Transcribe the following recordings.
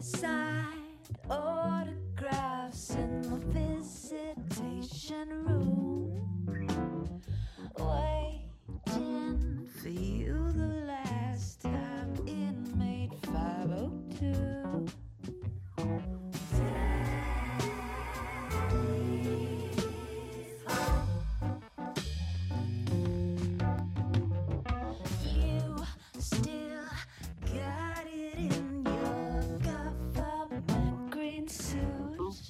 Signed autographs in the visitation room, waiting for you the last time, inmate 502. You still got it in your government green suit.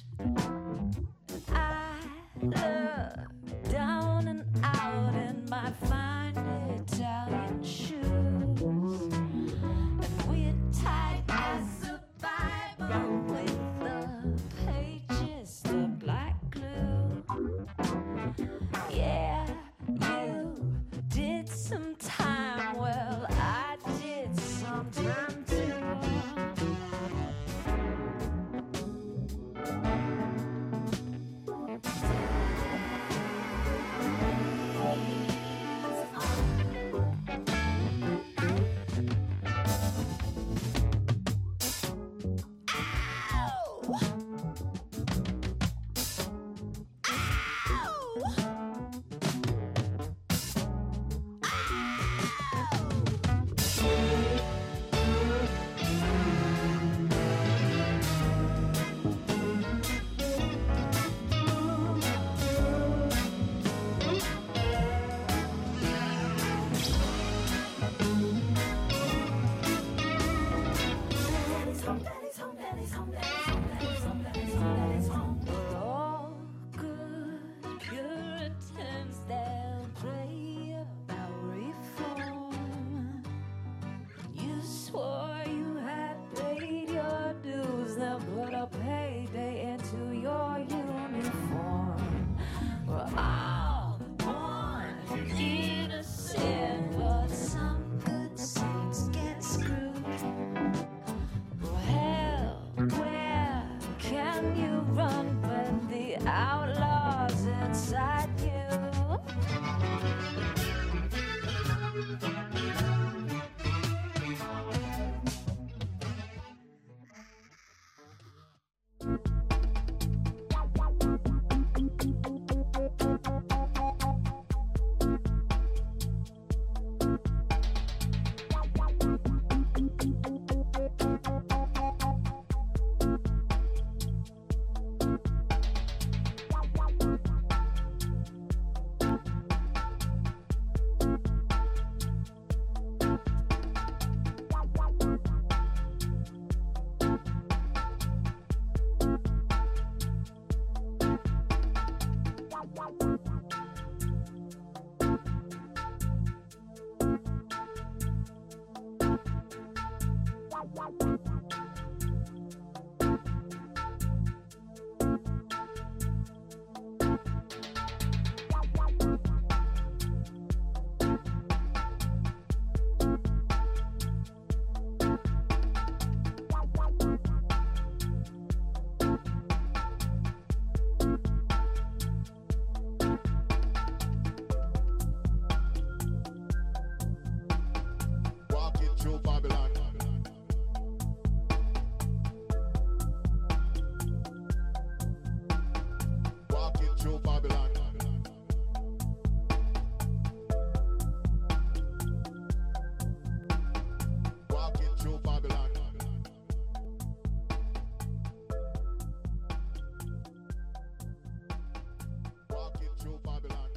I look down and out in my fine Italian shoes, and we're tight as a Bible with the pages to black glue. Yeah, you did some time, well, I did some time too. All good Puritans, they'll pray about reform. You swore you had paid your dues, they'll put a payday into your uniform. We're all born innocent, but some good saints get screwed. Well, where can you run when the outlaw's inside you? Walking through Babylon. Walking through Babylon. Walking through Babylon. Walking through Babylon.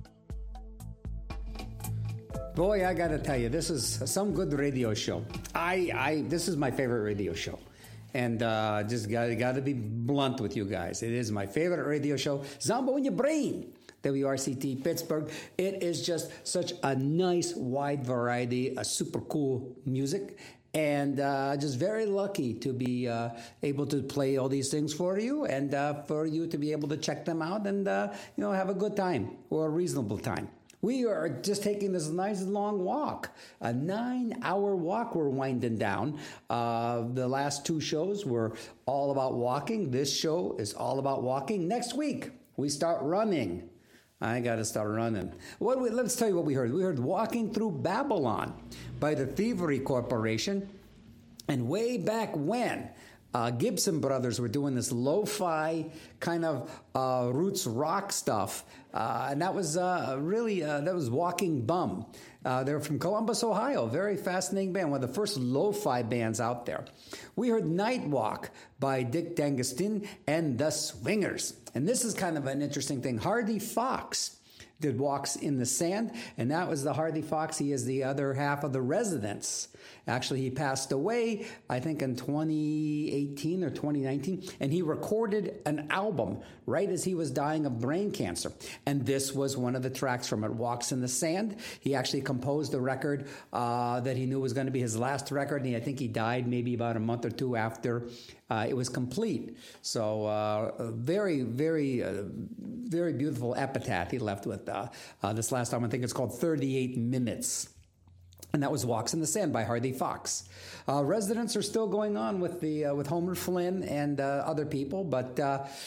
Boy, I got to tell you, this is some good radio show. This is my favorite radio show. And just got to be blunt with you guys. It is my favorite radio show. Zombo in your brain. WRCT Pittsburgh. It is just such a nice, wide variety of super cool music. And just very lucky to be able to play all these things for you and for you to be able to check them out and, have a good time or a reasonable time. We are just taking this nice long walk, a 9-hour walk we're winding down. The last two shows were all about walking. This show is all about walking. Next week, we start running. I got to start running. Let's tell you what we heard. We heard Walking Through Babylon by the Thievery Corporation. And way back when, Gibson Brothers were doing this lo-fi kind of roots rock stuff, and that was that was Walking Bum. They're from Columbus, Ohio. Very fascinating band. One of the first lo-fi bands out there. We heard Night Walk by Dick D'Agostino and the Swingers. And this is kind of an interesting thing. Hardy Fox did Walks in the Sand, and that was the Hardy Fox. He is the other half of the Residents. Actually, he passed away, I think, in 2018 or 2019, and he recorded an album right as he was dying of brain cancer. And this was one of the tracks from it, Walks in the Sand. He actually composed a record that he knew was going to be his last record, and I think he died maybe about a month or two after it was complete. So very, very, very beautiful epitaph he left with this last album. I think it's called 38 Minutes. And that was Walks in the Sand by Hardy Fox. Residents are still going on with Homer Flynn and other people, but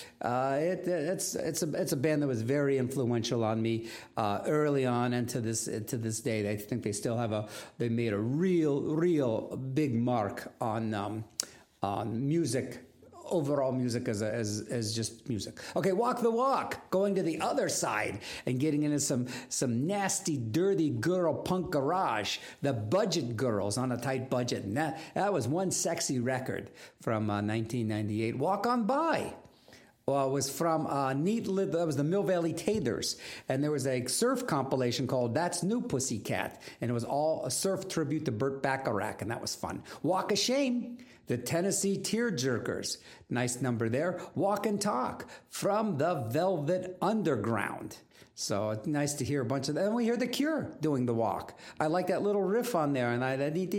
it's a band that was very influential on me early on and to this day. I think they still they made a real big mark on music. Overall music as just music. Okay, Walk the Walk, going to the other side and getting into some nasty, dirty girl punk garage. The Budget Girls on a Tight Budget. And that was one sexy record from 1998. Walk On By. Well, it was from that was the Mill Valley Taters, and there was a surf compilation called That's New Pussycat, and it was all a surf tribute to Burt Bacharach, and that was fun. Walk of Shame, the Tennessee Tearjerkers, nice number there. Walk and Talk from the Velvet Underground. So it's nice to hear a bunch of that. And we hear The Cure doing The Walk. I like that little riff on there, and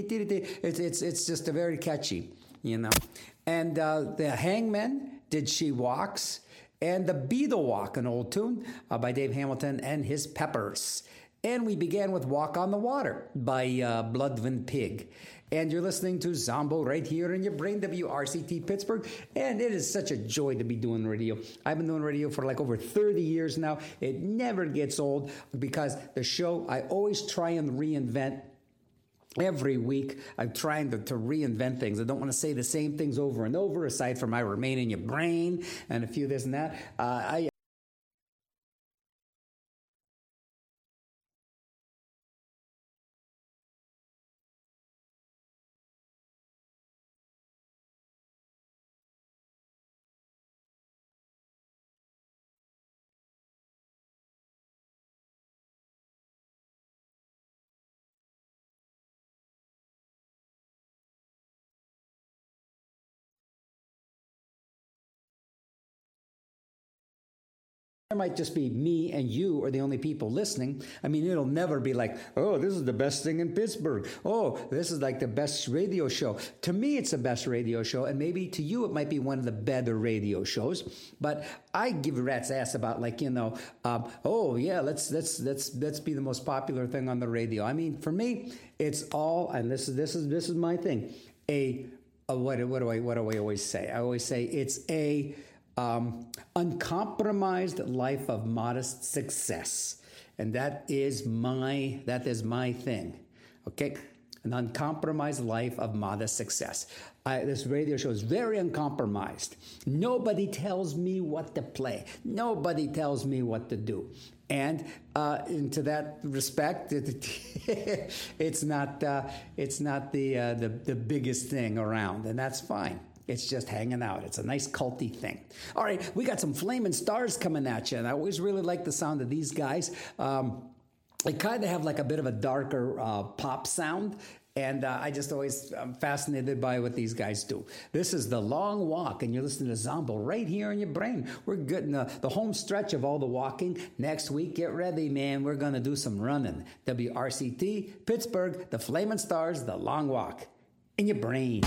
it's just a very catchy, you know. And the Hangmen did She Walks, and the Be the Walk, an old tune by Dave Hamilton and his Peppers. And we began with Walk on the Water by Bloodwind Pig. And you're listening to Zombo right here in your brain, WRCT Pittsburgh. And it is such a joy to be doing radio. I've been doing radio for like over 30 years now. It never gets old because the show, I always try and reinvent. Every week, I'm trying to reinvent things. I don't want to say the same things over and over, aside from I Remain in Your Brain and a few this and that. It might just be me and you are the only people listening. I mean, it'll never be like, oh, this is the best thing in Pittsburgh. Oh, this is like the best radio show. To me, it's the best radio show, and maybe to you, it might be one of the better radio shows. But I give a rat's ass about, like, oh yeah, let's be the most popular thing on the radio. I mean, for me, it's all, and this is my thing. What do I always say? I always say it's a uncompromised life of modest success, and that is my thing. Okay, an uncompromised life of modest success. This radio show is very uncompromised. Nobody tells me what to play. Nobody tells me what to do. And to that respect, it's not the biggest thing around, and that's fine. It's just hanging out. It's a nice culty thing. All right, we got some Flaming Stars coming at you, and I always really like the sound of these guys. They kind of have like a bit of a darker pop sound, and I'm fascinated by what these guys do. This is The Long Walk, and you're listening to Zombo right here in your brain. We're getting the home stretch of all the walking. Next week, get ready, man. We're going to do some running. WRCT, Pittsburgh, the Flaming Stars, The Long Walk in your brain.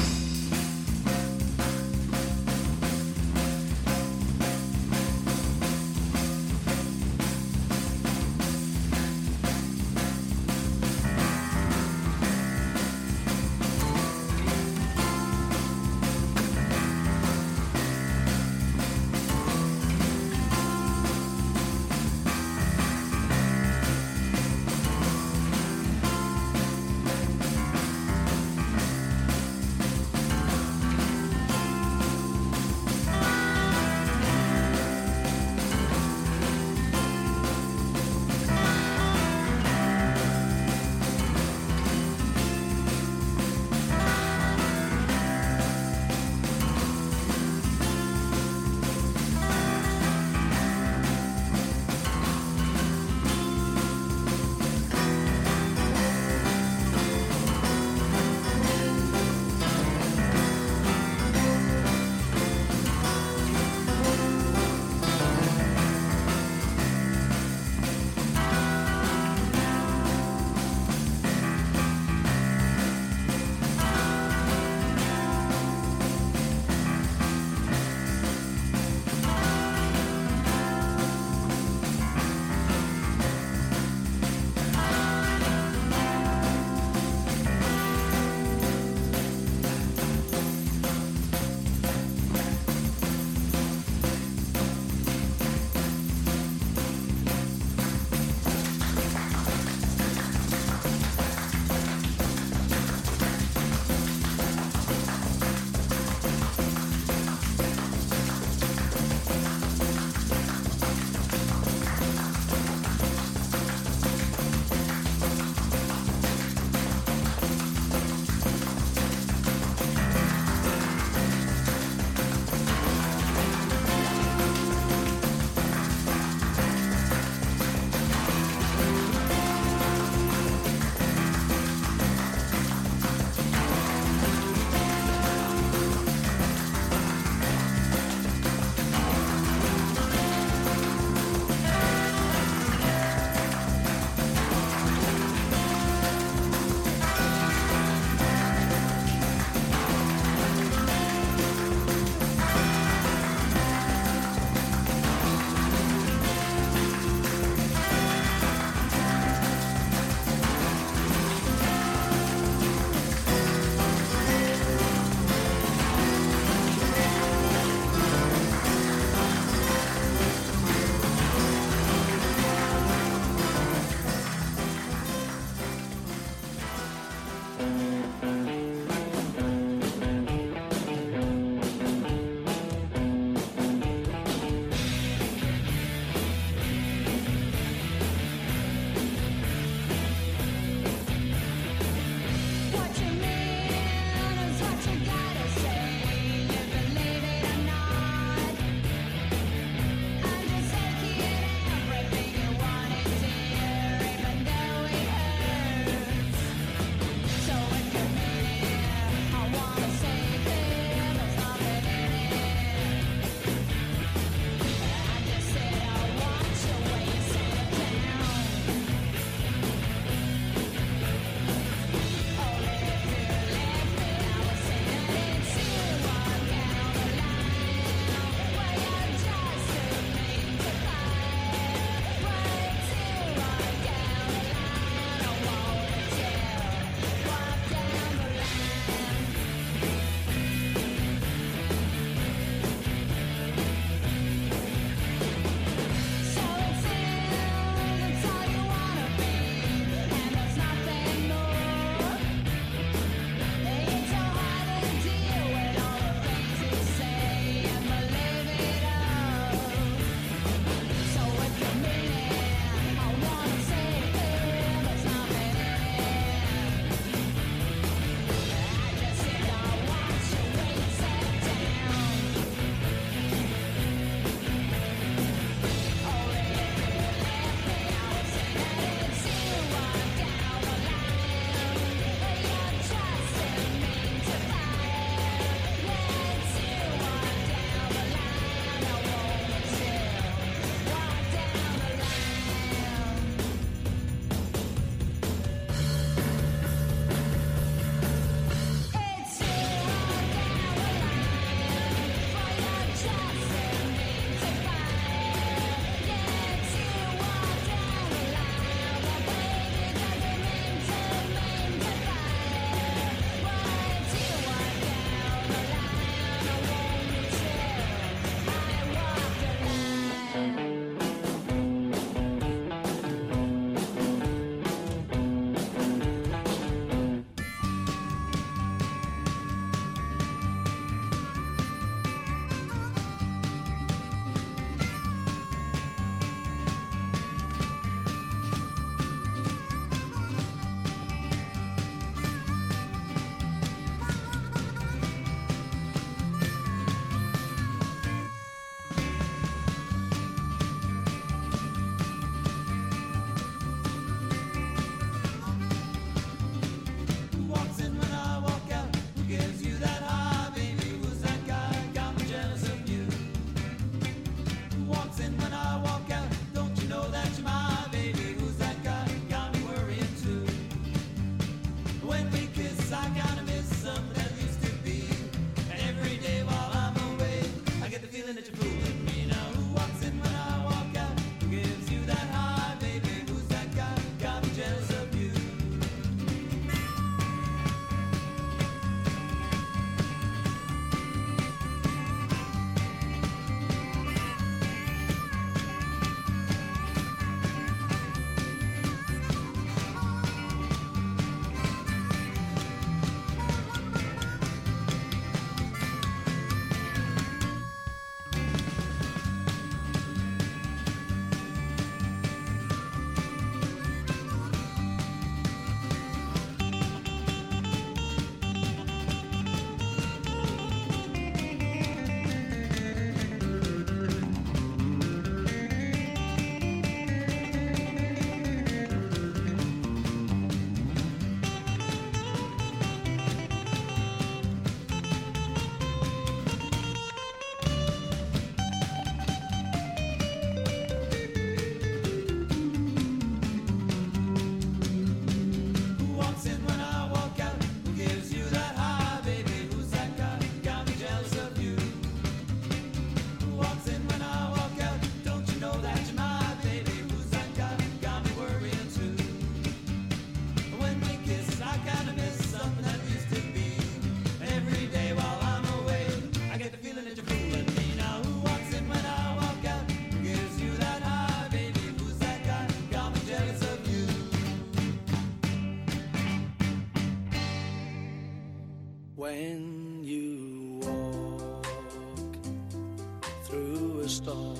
when you walk through a storm,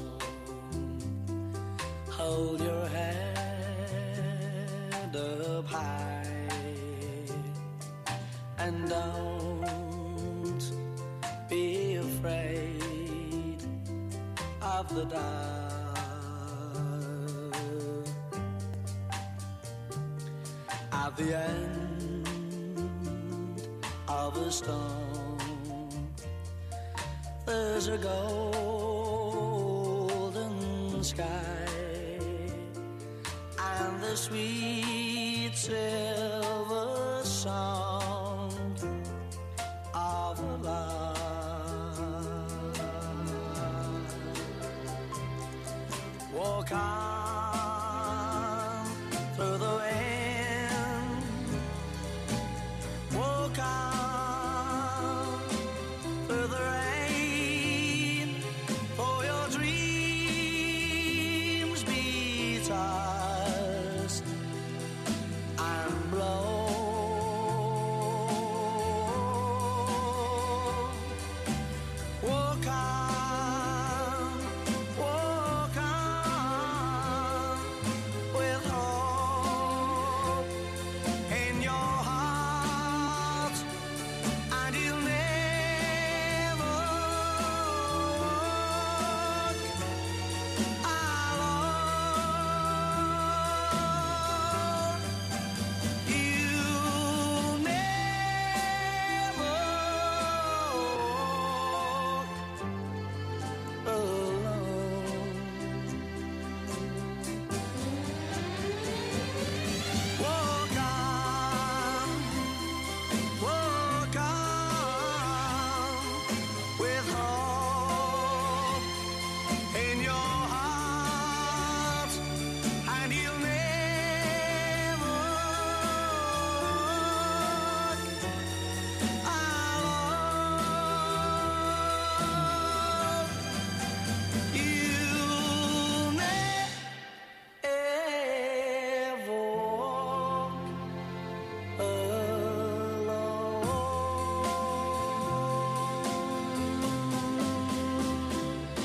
hold your head up high and don't be afraid of the dark. At the end of a storm, there's a golden sky and the sweet silver sound of a lark. Walk on through the wind, walk on through the rain, for your dreams be tossed and blown. Walk on with hope in your heart, and you'll never walk alone. You'll never walk alone. Walk on with hope in your heart, and you'll never walk alone. You'll never walk alone.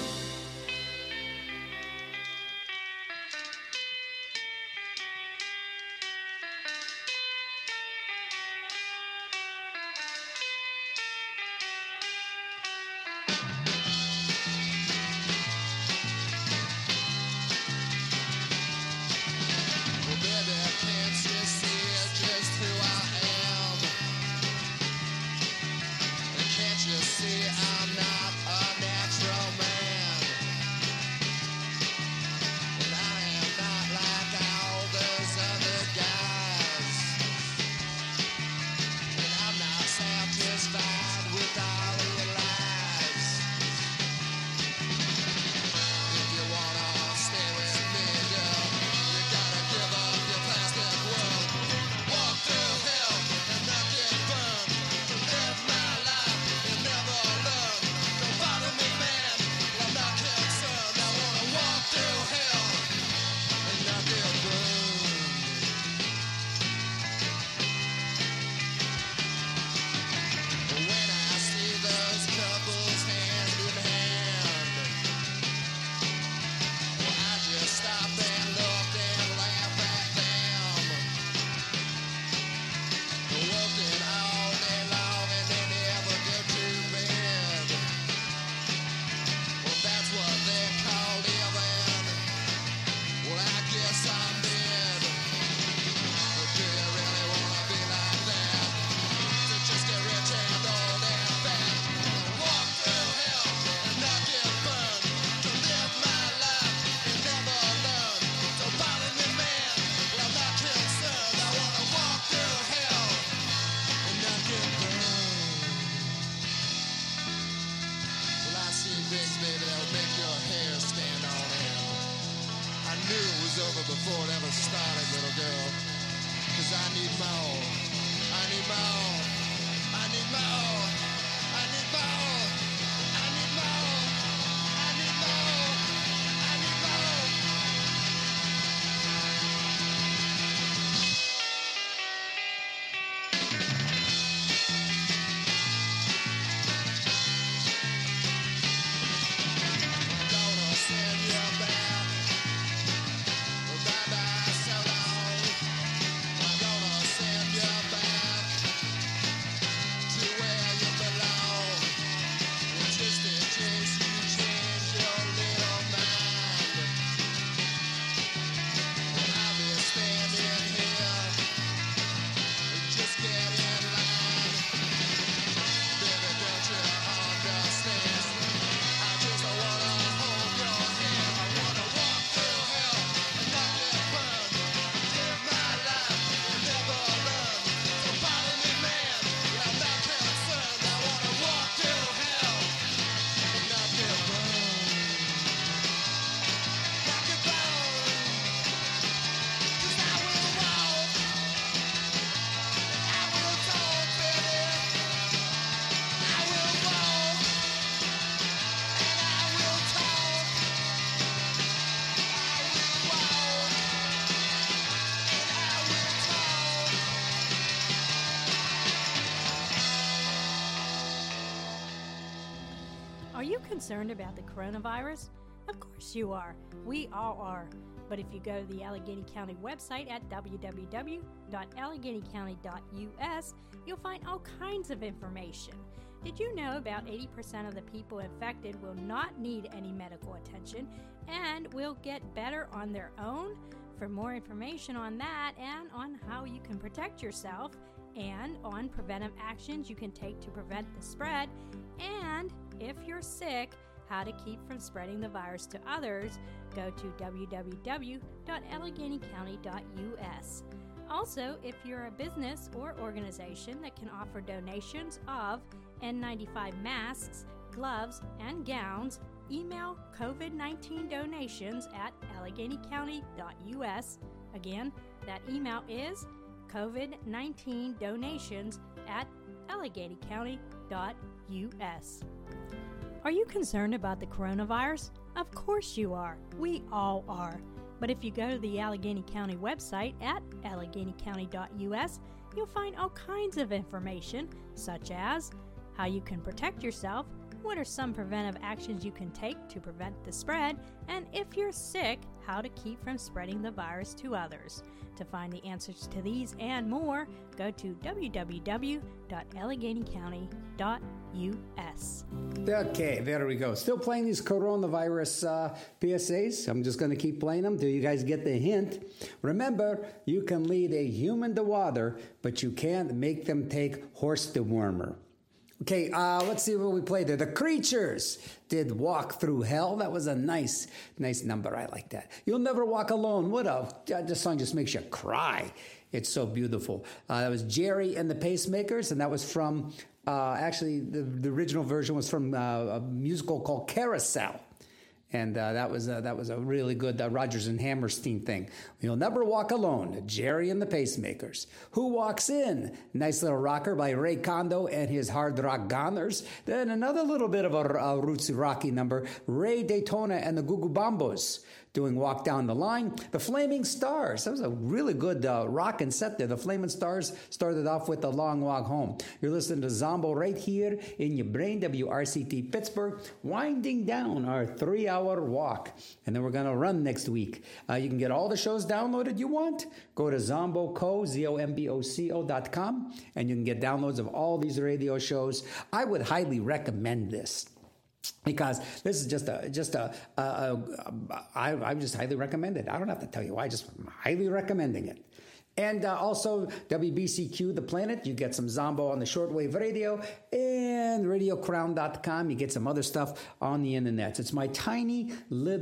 Well, baby, can't you see just who I am? And can't you see I'm not a natural man? And I am not like all those other guys. And I'm not satisfied with all of your lies. If you wanna stay with me, girl, you gotta give up your plastic world. Walk through hell and not get burned. To live my life and never learn. Don't bother me, man. I'm not concerned. I wanna walk through hell and not get burned. When I see those couples hand in hand, well, I just stop and look and laugh at them. Working all day long and they never go to bed. Well, that's what they call living. Well, I guess I'm dead. But do you really wanna be like that? To just get rich and old and fat? Walk through hell and not get burned. To live my life and never learn. Don't bother me, man. Well, I'm not concerned. I wanna walk through hell and not get burned. Well, I see things, baby, that'll make your hair stand on end. I knew it was over before it ever started, little girl. 'Cause I need more. I need more. I need more. I need more. I need more. I need more. I need more. concerned about the coronavirus? Of course you are. We all are. But if you go to the Allegheny County website at www.alleghenycounty.us, you'll find all kinds of information. Did you know about 80% of the people infected will not need any medical attention and will get better on their own? For more information on that and on how you can protect yourself and on preventive actions you can take to prevent the spread, and if you're sick, how to keep from spreading the virus to others, go to www.alleghenycounty.us. Also, if you're a business or organization that can offer donations of N95 masks, gloves, and gowns, email COVID-19 donations at alleghenycounty.us. Again, that email is COVID-19 donations at alleghenycounty.us. Are you concerned about the coronavirus? Of course you are. We all are. But if you go to the Allegheny County website at alleghenycounty.us, you'll find all kinds of information, such as how you can protect yourself, what are some preventive actions you can take to prevent the spread, and if you're sick, how to keep from spreading the virus to others. To find the answers to these and more, go to www.alleghenycounty.us. Okay, there we go. Still playing these coronavirus PSAs. I'm just going to keep playing them till you guys get the hint. Remember, you can lead a human to water, but you can't make them take horse dewormer. Okay, let's see what we played there. The Creatures did Walk Through Hell. That was a nice number. I like that. You'll Never Walk Alone. This song just makes you cry. It's so beautiful. That was Jerry and the Pacemakers, and that was from, actually, the original version was from a musical called Carousel. And that was a really good Rodgers and Hammerstein thing. You'll Never Walk Alone, Jerry and the Pacemakers. Who Walks In? Nice Little Rocker by Ray Kondo and his Hard Rock Goners. Then another little bit of a rootsy rocky number, Ray Daytona and the Goo Goo Bombos doing Walk Down the Line. The Flaming Stars. That was a really good rockin' set there. The Flaming Stars started off with The Long Walk Home. You're listening to Zombo right here in your brain, WRCT Pittsburgh, winding down our 3-hour walk. And then we're going to run next week. You can get all the shows downloaded you want. Go to zomboco, ZOMBOCO.com, and you can get downloads of all these radio shows. I would highly recommend this, because this is I just highly recommend it. I don't have to tell you why, just highly recommending it. And also WBCQ, The Planet, you get some Zombo on the shortwave radio, and radiocrown.com, you get some other stuff on the internet. It's my tiny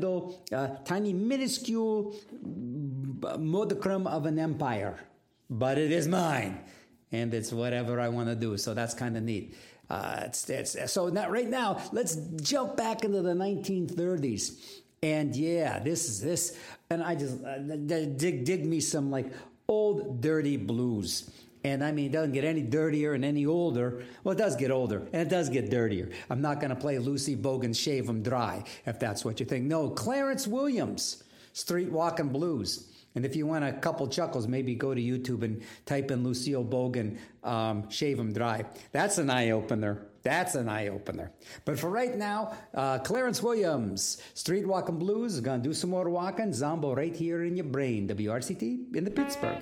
minuscule modicum of an empire, but it is mine, and it's whatever I want to do, so that's kind of neat. So now, right now, let's jump back into the 1930s. And yeah, this, and I just dig me some like old dirty blues. And I mean, it doesn't get any dirtier and any older. Well, it does get older and it does get dirtier. I'm not going to play Lucy Bogan's Shave 'Em Dry, if that's what you think. No, Clarence Williams, Street Walking Blues. And if you want a couple chuckles, maybe go to YouTube and type in Lucille Bogan, Shave 'Em Dry. That's an eye-opener. But for right now, Clarence Williams, Street Walking Blues, is going to do some more walking. Zombo right here in your brain. WRCT in the Pittsburgh.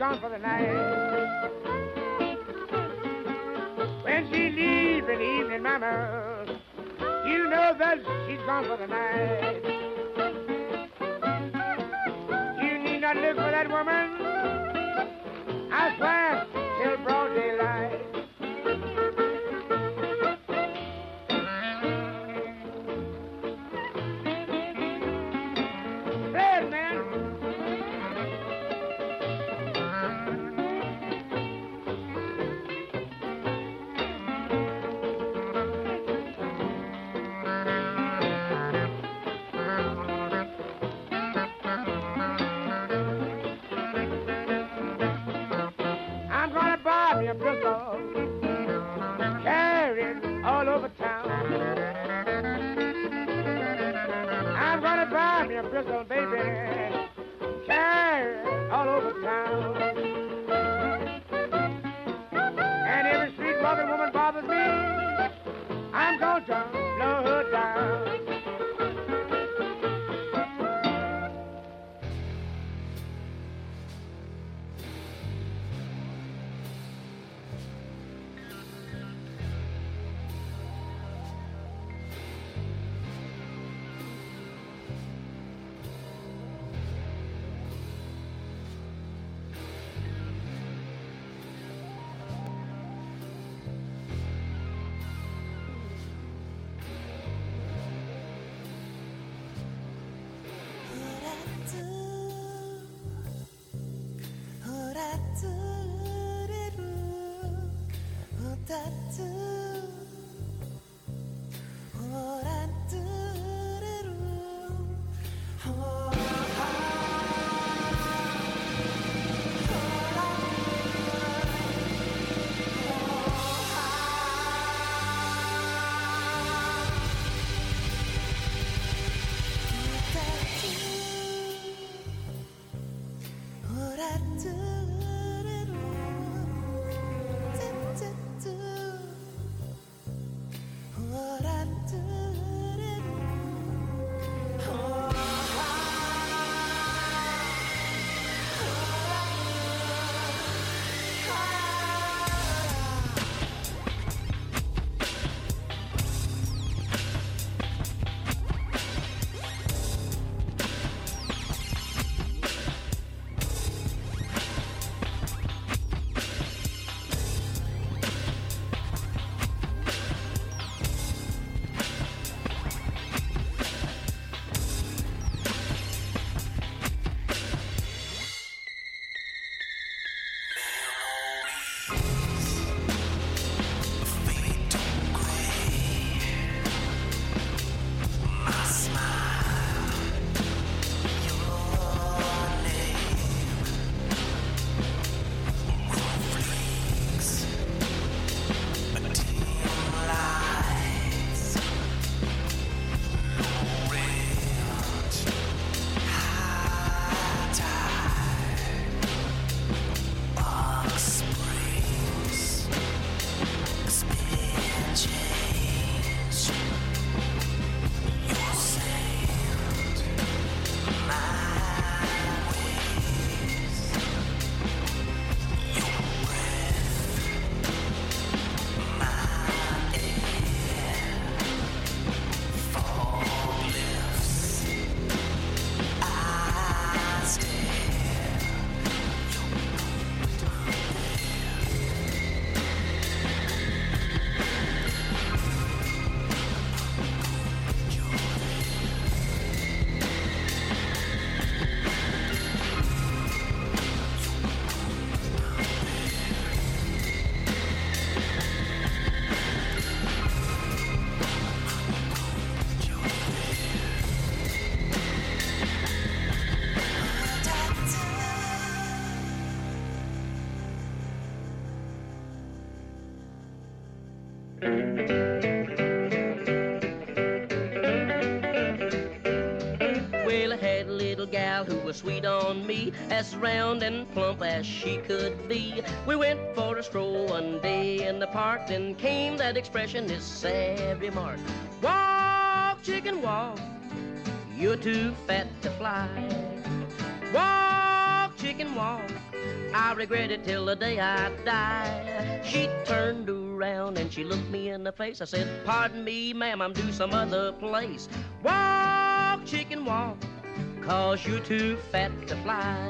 gone for the night. When she leaves in the evening, mama, you know that she's gone for the night. You need not look for that woman, I swear, till broad daylight. Red man. I'm gonna buy me a pistol, carry it all over town. I'm gonna buy me a pistol, baby, carry it all over town. And every street walking woman bothers me, I'm gonna blow her down. Well, I had a little gal who was sweet on me, as round and plump as she could be. We went for a stroll one day in the park, then came that expression, this sad remark. Walk, chicken, walk, you're too fat to fly. Walk, chicken, walk, I regret it till the day I die. She turned around and she looked me in the face. I said, pardon me, ma'am, I'm due some other place. Walk, chicken, walk, 'cause you're too fat to fly.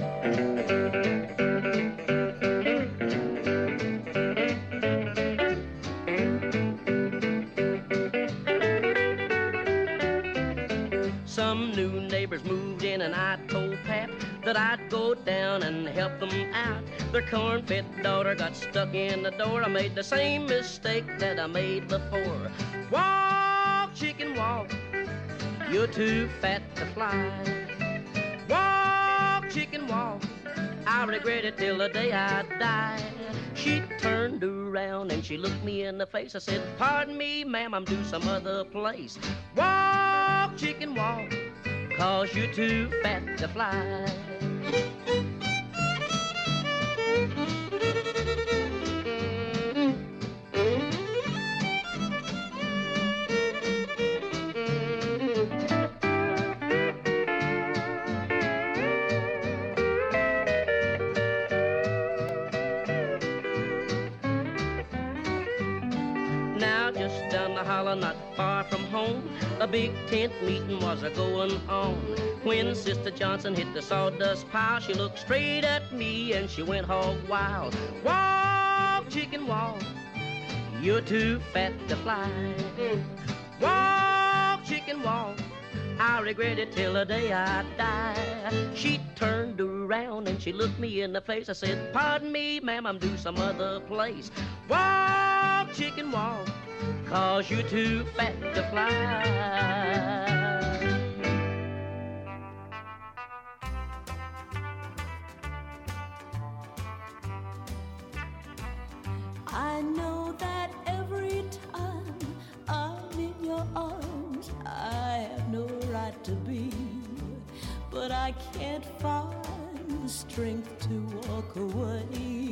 Some new neighbors moved in and I told Pap that I'd go down and help them out. Their corn-fed daughter got stuck in the door. I made the same mistake that I made before. Walk, chicken, walk, you're too fat to fly. Walk, chicken, walk, I regret it till the day I die. She turned around and she looked me in the face. I said, pardon me, ma'am, I'm due some other place. Walk, chicken, walk, 'cause you're too fat to fly. Not far from home, a big tent meeting was a-going on. When Sister Johnson hit the sawdust pile, she looked straight at me and she went hog wild. Walk, chicken, walk, you're too fat to fly. Walk, chicken, walk, I regret it till the day I die. She turned around and she looked me in the face. I said, pardon me, ma'am, I'm due some other place. Walk, chicken, walk, 'cause you're too fat to fly. I know that every time I'm in your arms, I have no right to be, but I can't find the strength to walk away.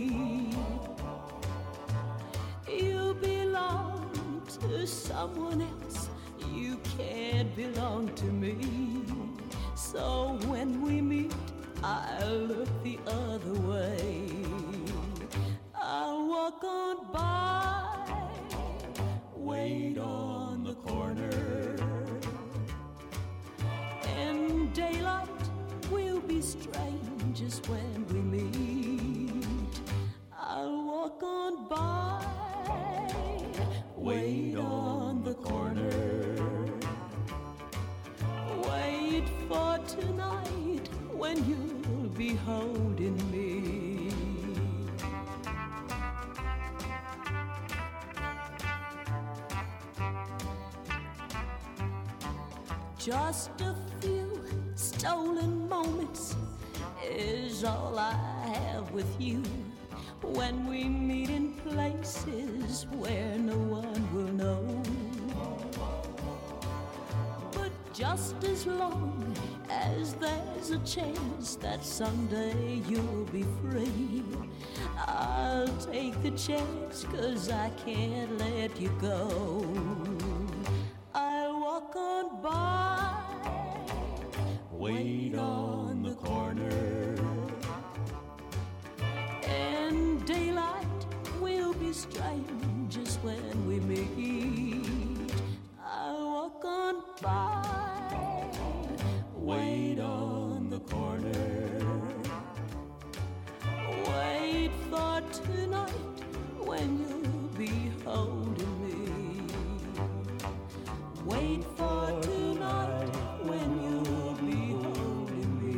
You belong to someone else, you can't belong to me. So when we meet, I'll look the other way. I'll walk on by, wait on the corner. In daylight, we'll be strangers when we meet. I'll walk on by, wait on the corner. Wait for tonight when you'll be holding me. Just a few stolen moments is all I have with you. When we meet in places where no one will know. But just as long as there's a chance that someday you'll be free, I'll take the chance, 'cause I can't let you go. I'll walk on by, wait on the corner. Daylight, we'll be strangers when we meet. I'll walk on by, wait on the corner. Wait for tonight when you'll be holding me. Wait for tonight when you'll be holding me.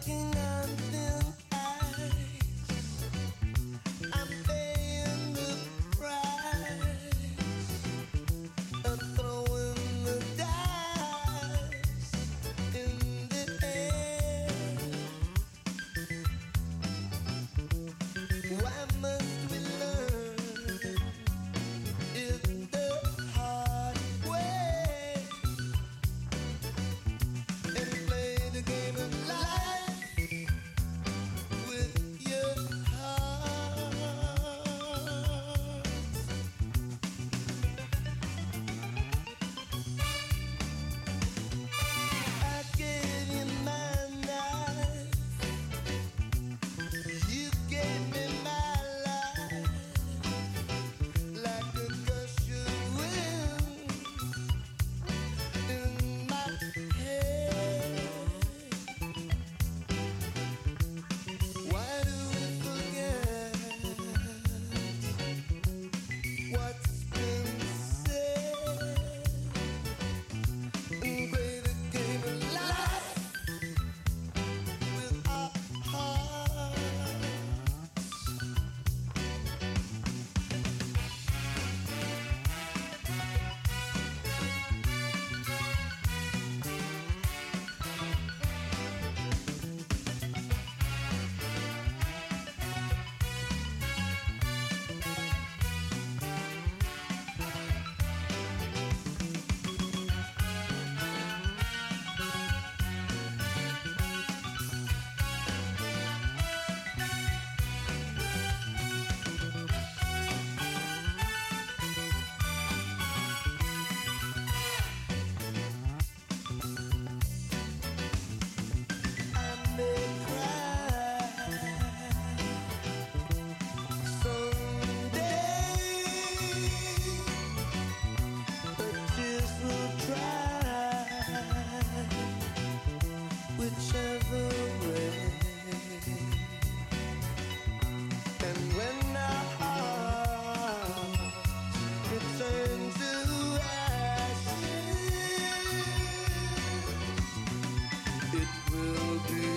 walking on thin ice. I'm paying the price of throwing the dice in the air. Why must we learn it the hard way and play the game of life with your heart? I gave you my knife, you gave me my life, like a gush of wind in my head. Why do we forget what's been said and play the game of life with our hearts? I may cry someday, but tears will dry whichever way. And when our hearts return to ashes, it will be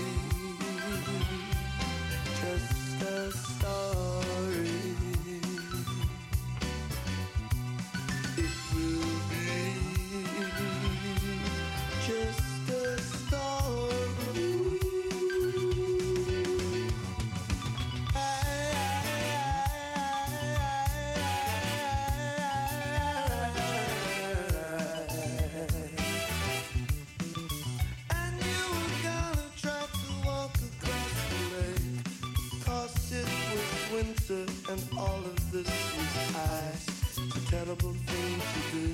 just a story. It will be just a story. And you were gonna try to walk across the lake, 'cause it was winter and all of this was ice. A terrible thing to do.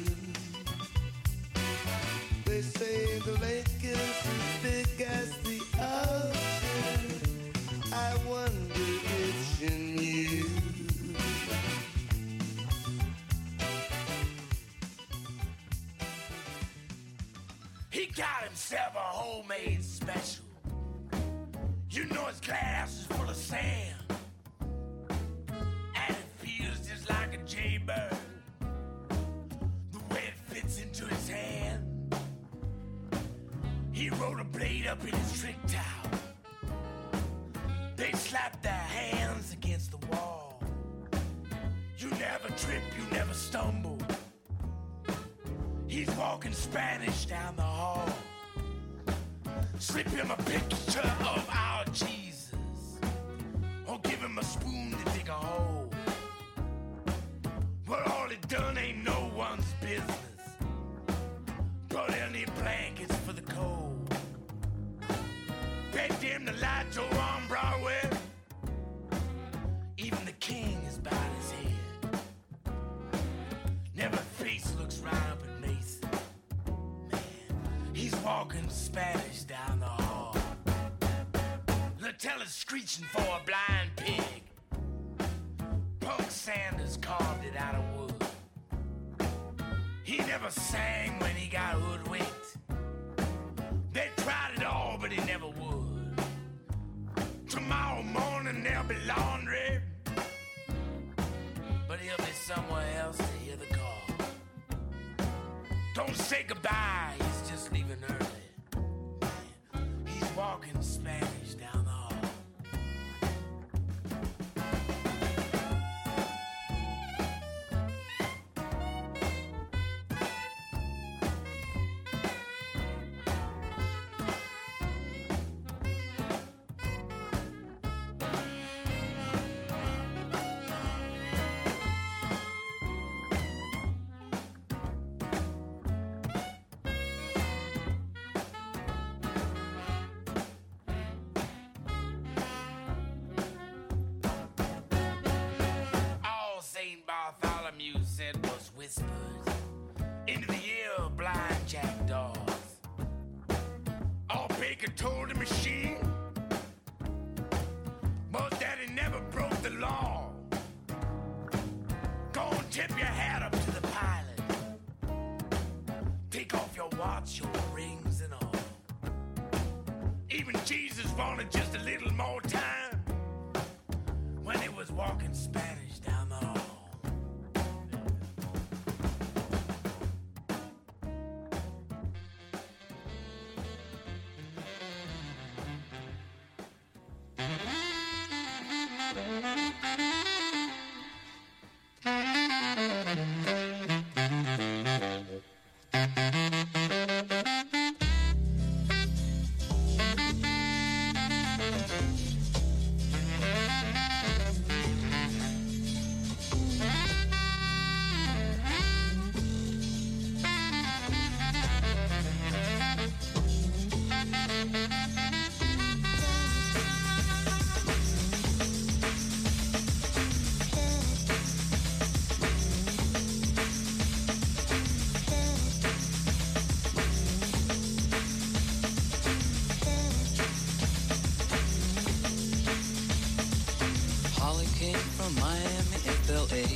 They say the lake is as big as the ocean. I wonder if you knew. He got himself a homemade special. You know his glass is full of sand, and it feels just like a jaybird, the way it fits into his hand. He rode a blade up in his trick towel. They slapped their hands against the wall. You never trip, you never stumble. He's walking Spanish down the hall. Slip him a picture of our Jesus, or give him a spoon to dig a hole. Well, all he done ain't no one's business. Brought any blankets for the cold. Begged him to light Joe on Broadway. Even the king is bowed his head. Never face looks right up at Mason. Man, he's walking Spanish down the hall. Latella's screeching for a blind pig. Punk Sanders carved it out of wood. He never sang when he got hoodwinked. They tried it all, but he never would. Tomorrow morning there'll be laundry, but he'll be somewhere else to hear the call. Don't say goodbye, he's just leaving early. Man, he's walking Spanish whispered into the ear of blind jackdaws. All Baker told the machine was that he never broke the law. Go and tip your hat up to the pilot. Take off your watch, your rings and all. Even Jesus wanted just a little more time when he was walking Spanish down the hall. Holly came from Miami, FLA.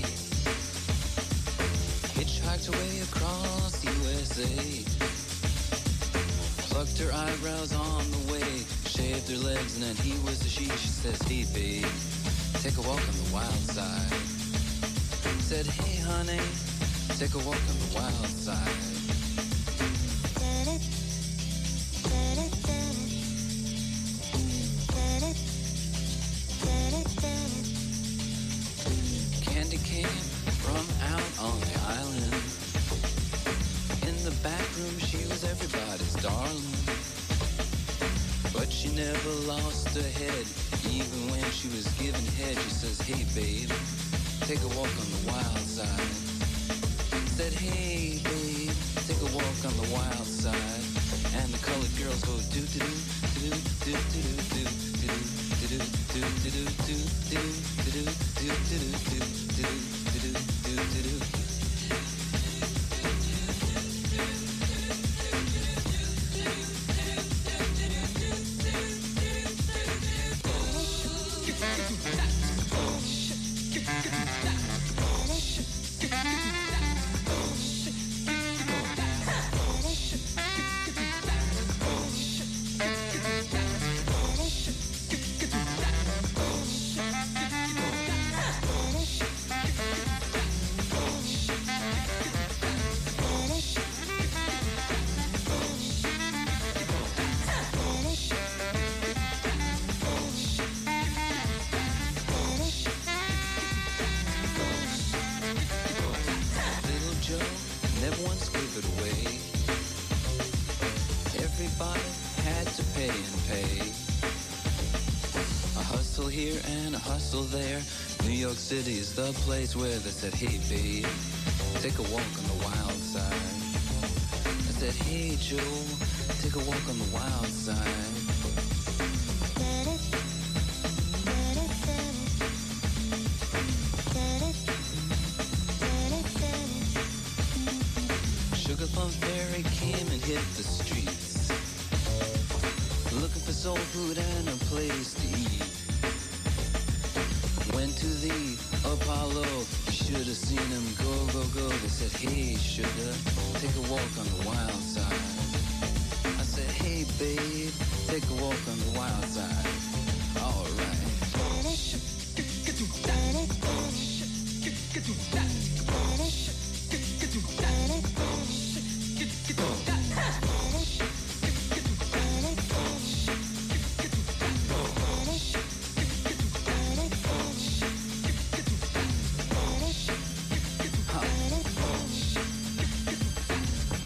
Hitchhiked away across USA. Plucked her eyebrows on the way. Shaved her legs and then he was a she. She says, hey babe, take a walk on the wild side. Said, hey honey, take a walk on the wild side. Candy came from out on the island. In the back room she was everybody's darling. But she never lost her head. Even when she was giving head, she says, hey babe, take a walk on the wild side. Said, hey babe, take a walk on the wild side. And the colored girls go do do do do do do do do do do do do do do do do. There, New York City is the place where they said, hey babe, take a walk on the wild side. I said, hey Joe, take a walk on the wild side. Sugar Plum Fairy came and hit the streets, looking for soul food and a place to eat. Went to the Apollo, you should have seen him go, go, go. They said, hey, sugar, take a walk on the wild side. I said, hey, babe, take a walk on the wild side. All right.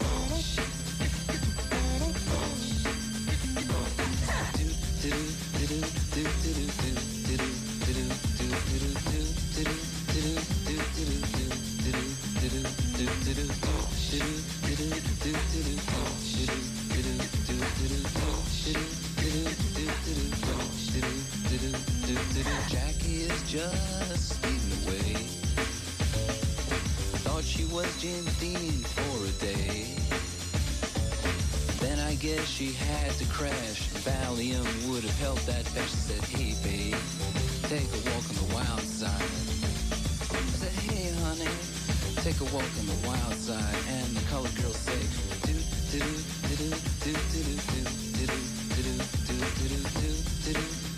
Do do do had to crash. Valium would have helped that bitch. She said, hey, babe, take a walk on the wild side. I said, hey, honey, take a walk on the wild side. And the colored girl said, do do do do do do do do do do do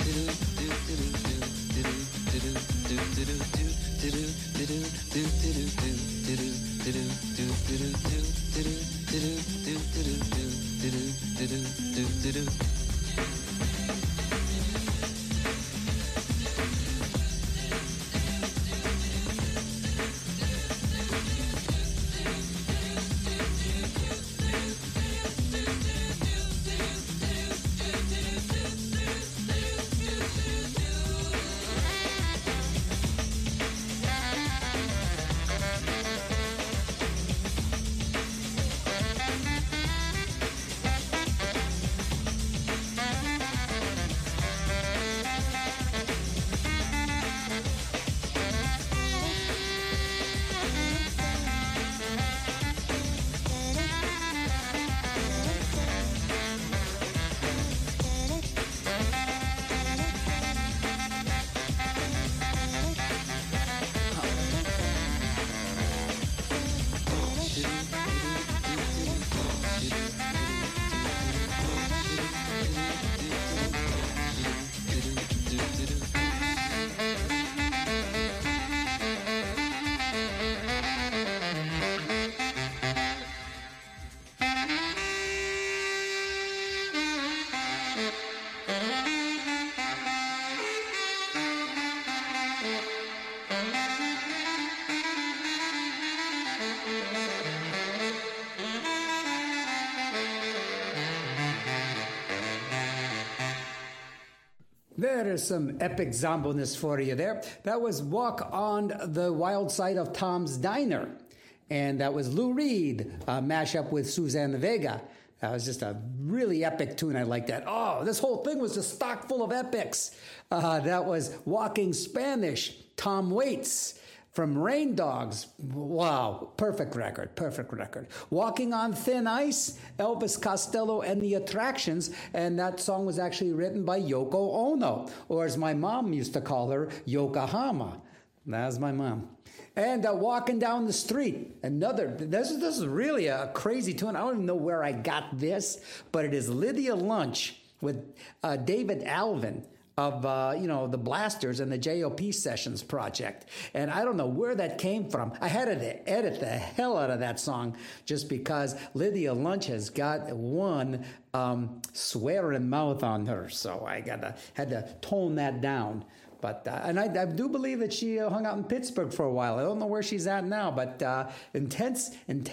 There is some epic zomboness for you there. That was Walk on the Wild Side of Tom's Diner. And that was Lou Reed, a mashup with Suzanne Vega. That was just a really epic tune. I like that. Oh, this whole thing was just stock full of epics. That was Walking Spanish, Tom Waits. From Rain Dogs, wow, perfect record. Walking on Thin Ice, Elvis Costello and the Attractions, and that song was actually written by Yoko Ono, or as my mom used to call her, Yokohama. That was my mom. And Walking Down the Street, this is really a crazy tune. I don't even know where I got this, but it is Lydia Lunch with David Alvin of, the Blasters and the JOP Sessions project. And I don't know where that came from. I had to edit the hell out of that song just because Lydia Lunch has got one swearing mouth on her. So I had to tone that down. But and I do believe that she hung out in Pittsburgh for a while. I don't know where she's at now, but intense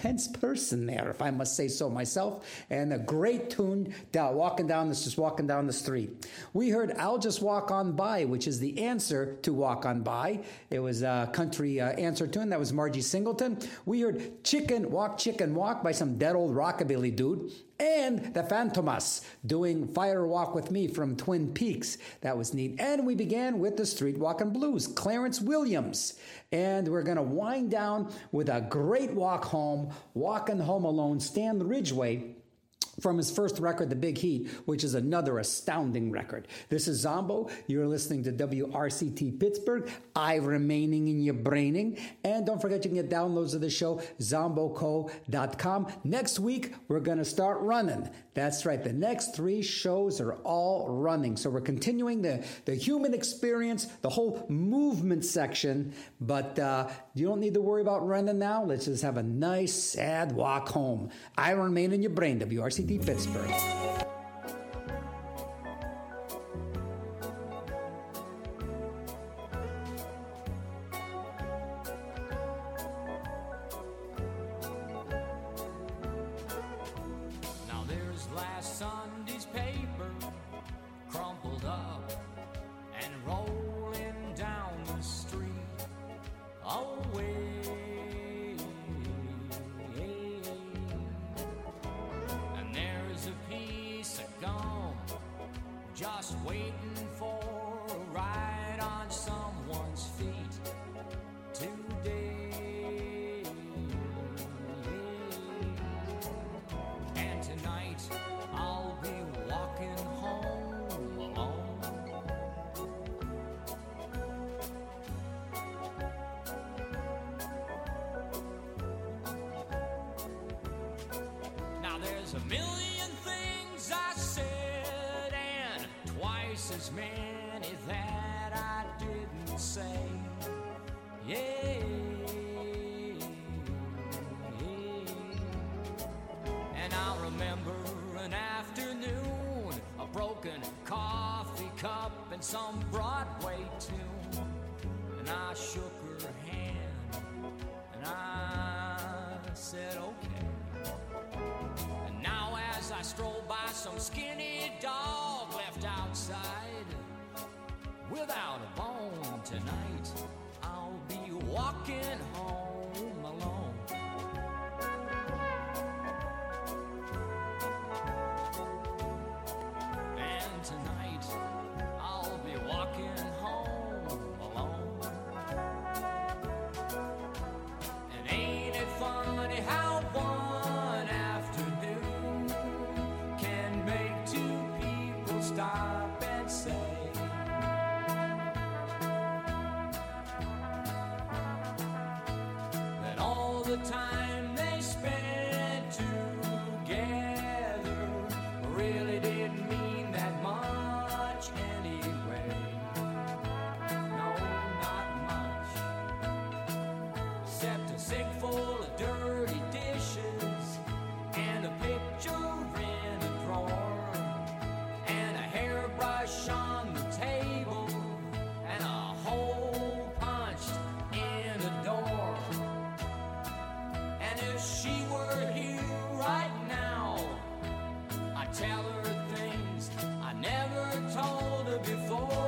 person there, if I must say so myself. And a great tune, walking down the street. We heard "I'll Just Walk On By," which is the answer to "Walk On By." It was a country answer tune. That was Margie Singleton. We heard Chicken Walk" by some dead old rockabilly dude. And the Phantomas doing Fire Walk With Me from Twin Peaks. That was neat. And we began with the Street Walkin' Blues, Clarence Williams. And we're going to wind down with a great walk home, Walkin' Home Alone, Stan Ridgway, from his first record, The Big Heat, which is another astounding record. This is Zombo. You're listening to WRCT Pittsburgh. I remaining in your braining. And don't forget you can get downloads of the show, zomboco.com. Next week, we're going to start running. That's right. The next 3 shows are all running. So we're continuing the human experience, the whole movement section. But you don't need to worry about running now. Let's just have a nice, sad walk home. I remain in your brain, WRCT Pittsburgh. Now there's last Sunday's paper crumpled up and rolling down the street away. Just waiting for a ride on someone's feet today. And tonight I'll be There's a million things I said and twice as many that I didn't say. Yeah. And I remember an afternoon, a broken coffee cup and some Broadway tune. And I shook her hand and I said okay. And now as I stroll by some skinny dog left outside without a bone tonight, I'll be walking home alone. And tonight I'll be walking home alone. And ain't it funny how one afternoon can make two people stop and say, that all the time they spent together really didn't mean that much anyway. No, not much. Except a sink full of dirty dishes and a picture in a drawer and a hairbrush on the table and a hole punched in a door. And if she were here right now, I'd tell her things I never told her before.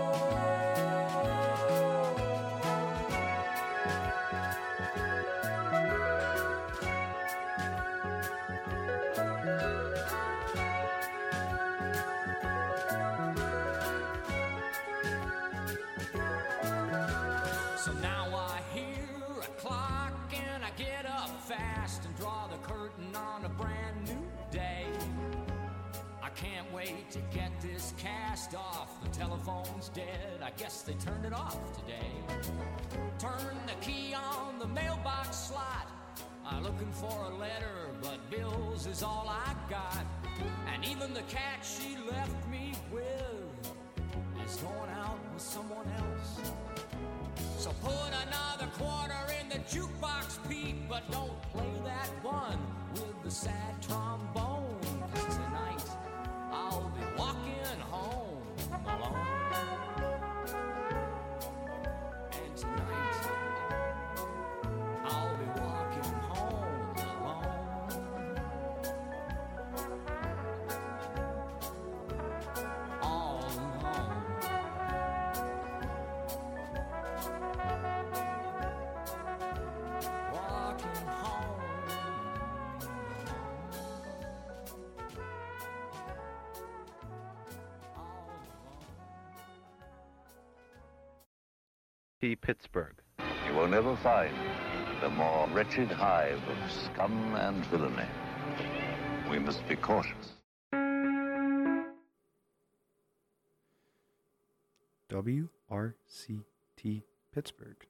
So now I hear a clock and I get up fast and draw the curtain on a brand new day. I can't wait to get this cast off. The telephone's dead, I guess they turned it off today. Turn the key on the mailbox slot. I'm looking for a letter, but bills is all I got. And even the cat she left me with is going out with someone else. So put another quarter in the jukebox, Pete, but don't play that one with the sad trombone. 'Cause tonight I'll be walking home alone. And tonight I'll be walking home alone. All alone. Walking home. P. Pittsburgh. You will never find the more wretched hive of scum and villainy. We must be cautious. WRCT Pittsburgh.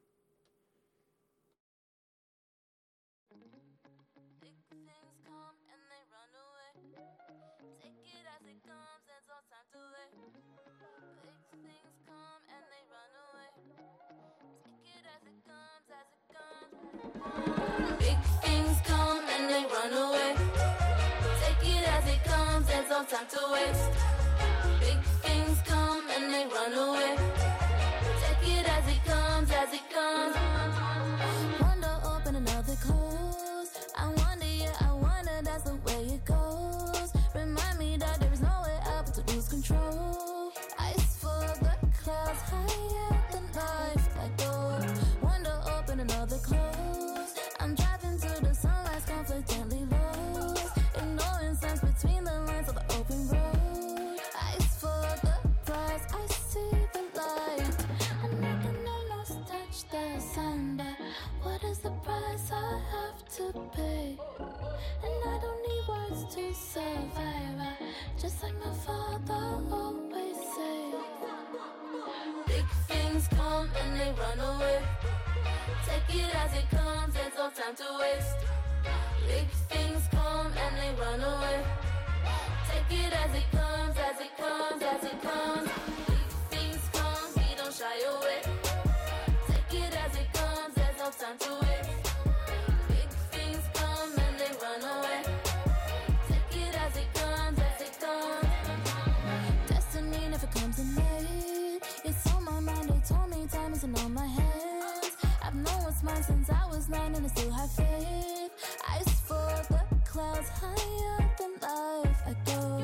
Big things come and they run away. Take it as it comes, there's no time to waste. Big things come and they run away. Take it as it comes, as it comes. One door open, another close. I wonder, yeah, I wonder, that's the way it goes. Remind me that there is nowhere else to lose control. Ice for the clouds, higher than life, like gold. One door open, another close. I'm driving to the sunrise, confidently lost. Ignoring signs between the lines of the open road. Ice for the prize, I see the light. And I can almost touch the sun, but what is the price I have to pay? And I don't need words to survive, just like my father always said. Big things come and they run away. Take it as it comes, there's no time to waste. Big things come and they run away. Take it as it comes, as it comes, as it comes. Big things come, we don't shy away. Take it as it comes, there's no time to waste. Big things come and they run away. Take it as it comes, as it comes. Destiny never comes in late. It's on my mind, they told me time isn't on my hands. I've known what's mine since I was 9 and I still have faith. Ice for the clouds, higher than life I go.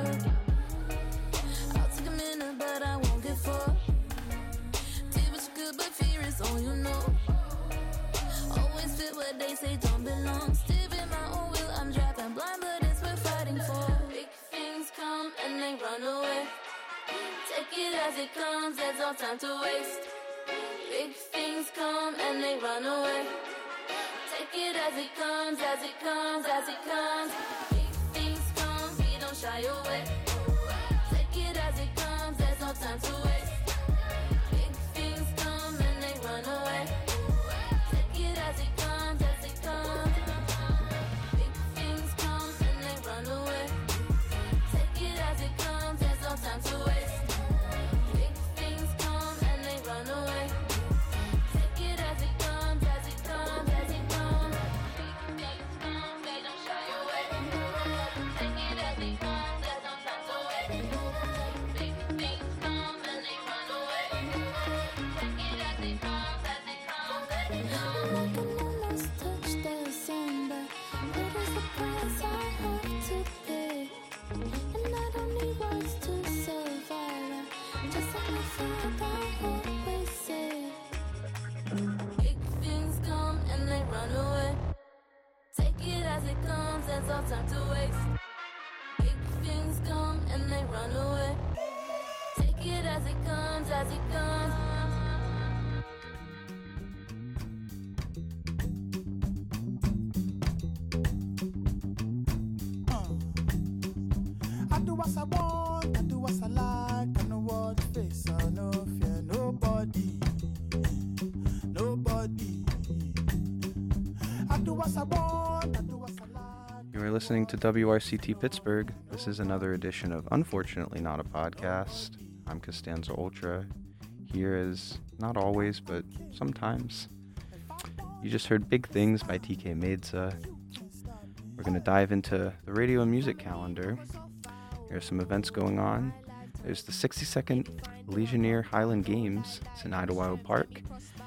I'll take a minute, but I won't get full. Did what you could, but fear is all you know. Always fit what they say don't belong. Still in my own will, I'm driving blind, but it's worth fighting for. Big things come and they run away. Take it as it comes, there's no time to waste. Big things come and they run away. Take it as it comes, as it comes, as it comes. Big things come, we don't shy away. Take it as it comes, there's no time to waste. Big things come and they run away. Take it as it comes, as it comes. Big things come and they run away. Take it as it comes, there's no time to waste. Big things come and they run away. Take it as it comes, as it comes, as it comes. Big things come, we don't shy away. Take it as it comes, there's no time to waste. Big things come and they run away. Take it as it comes, as it comes, as it comes. I can almost touch the sun, but what is the price I have to pay? And I don't need words to survive. Just like my father always said. Big things come and they run away. Take it as it comes, there's no time to waste. Big things come and they run away. Take it as it comes, as it comes. I do what I want, I do what I like. I know what face, I no fear nobody. Nobody. I do what I want, I do what I like. You are listening to WRCT Pittsburgh. This is another edition of Unfortunately Not a Podcast. I'm Costanza Ultra. Here is, not always, but sometimes. You just heard Big Things by TK Maidza. We're going to dive into the radio and music calendar. There are some events going on. There's the 62nd Legionnaire Highland Games. It's in Idlewild Park.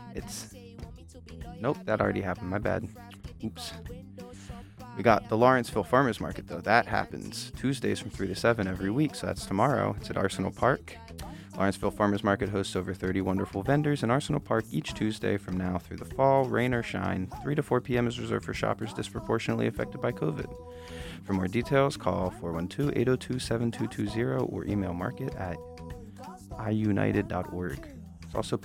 Nope, that already happened. My bad. Oops. We got the Lawrenceville Farmers Market, though. That happens Tuesdays from 3 to 7 every week, so that's tomorrow. It's at Arsenal Park. Lawrenceville Farmers Market hosts over 30 wonderful vendors in Arsenal Park each Tuesday from now through the fall, rain or shine. 3 to 4 p.m. is reserved for shoppers disproportionately affected by COVID. For more details, call 412-802-7220 or email market@iunited.org. It's also